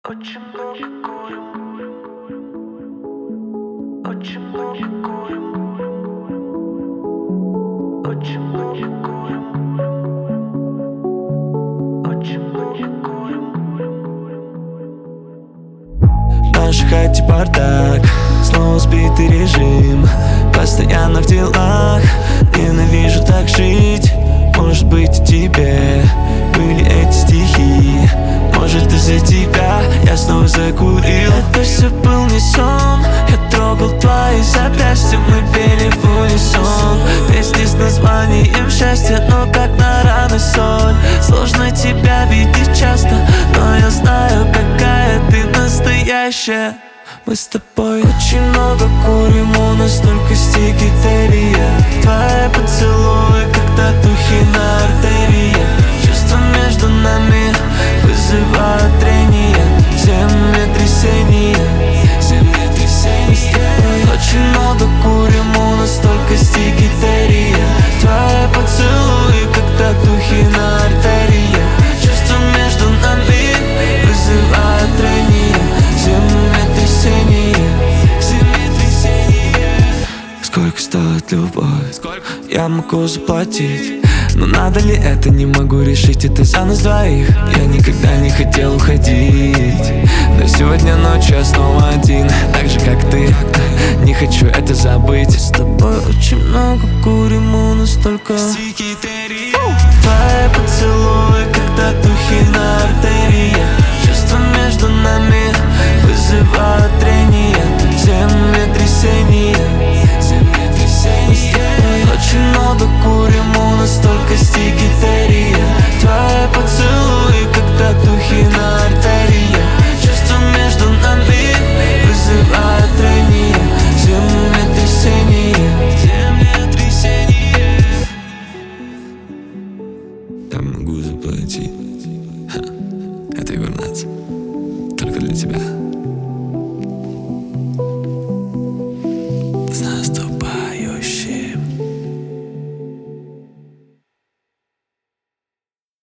Очень много курим, очень много курим, очень много курим, очень много курим. В нашей хате бардак, снова сбитый режим, постоянно в делах, ненавижу так жить. Может быть, и тебе были эти стихи, может, из-за тебя я снова закурил. Это все был не сон, я трогал твои запястья, мы пели в унисон песни с названием счастья, но как на раны соль. Сложно тебя видеть часто, но я знаю, какая ты настоящая. Мы с тобой очень много курим, у нас только стикетерия. Твои поцелуи, как татухи на артерии. Чувства между нами вызывают трение, землетрясение. Мы с тобой очень много курим, у нас только стикетерия. Твои поцелуи, как татухи на артерии. Чувства между нами вызывают трение, землетрясение. Сколько стоит любовь? Я могу заплатить, но надо ли это, не могу решить, это за нас двоих. Я никогда не хотел уходить, но сегодня ночью я снова один, так же как ты, не хочу это забыть. С тобой очень много курим, у нас только твои поцелуи, как татухи на артерии. Чувства между нами вызывают трение, землетрясение. Мы с тобой очень много курим, у нас только стикетерия. Твои поцелуи, как татухи на артерии. Чувства между нами вызывают трение, землетрясение. Я могу заплатить. Это Егор Натс. Только для тебя. Знаю, что